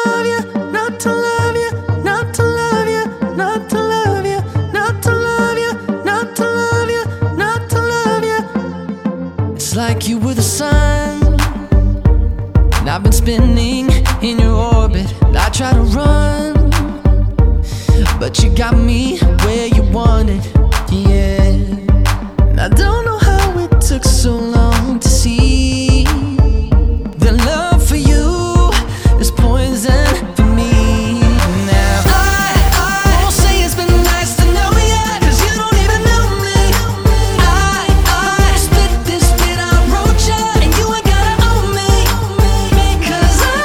love you, not to love you, not to love you, not to love you, not to love you, not to love you, not to love you. It's like you were the sun, and I've been spinning in your orbit. I try to run, but you got me where you wanted, yeah. And I don't know how it took so long to see the love for you is poison for me. Now I won't say it's been nice to know you, 'cause you don't even know me. I spit this bit I wrote you, and you ain't gotta own me, because I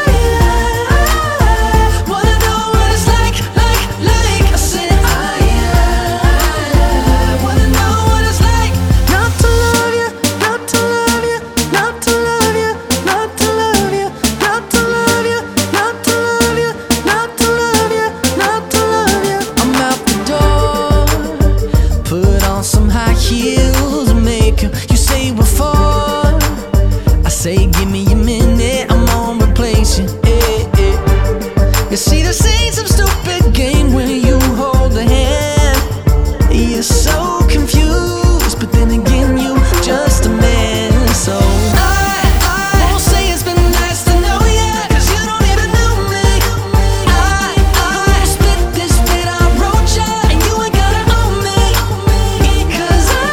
wanna know what it's like. I said I wanna know what it's like not to love you, not to love you, not to love you, not to love you, not to love you, not to love you, not to love you, not to love you. I'm out the door, put on some high heels and makeup. You say we're four, I say give me a minute, I'm on replace you. You see, this ain't some stupid game where you hold a hand. You're so confused, but then again, you just a man. So I won't say it's been nice to know you, 'cause you don't even know me. I spit this bit I wrote you, and you ain't gotta own me, because I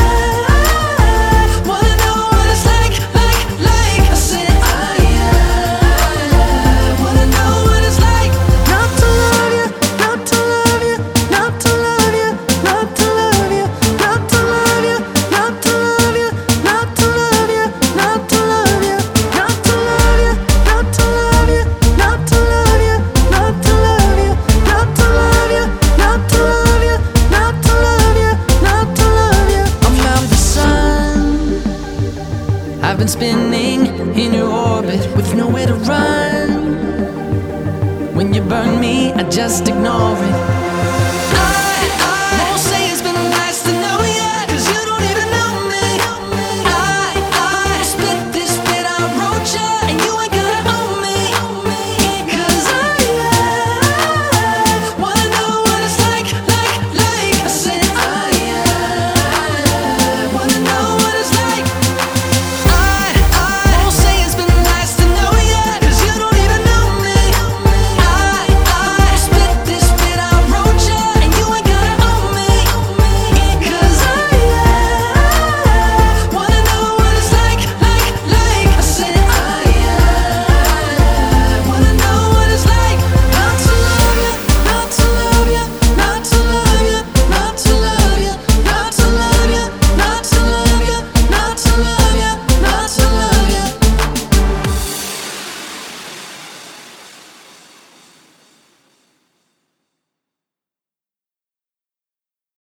wanna know what it's like. I said I wanna know what it's like not to love you, not to love you, not to love you, not to love you, not to love you, not to love you, not to love you, not to love you, not to love you, not to love you, not to love you, not to love you, not to love you, not to love you, not to love you, not to love you. I'm out the sun, I've been spinning in your orbit with nowhere to run. When you burn me, I just ignore it.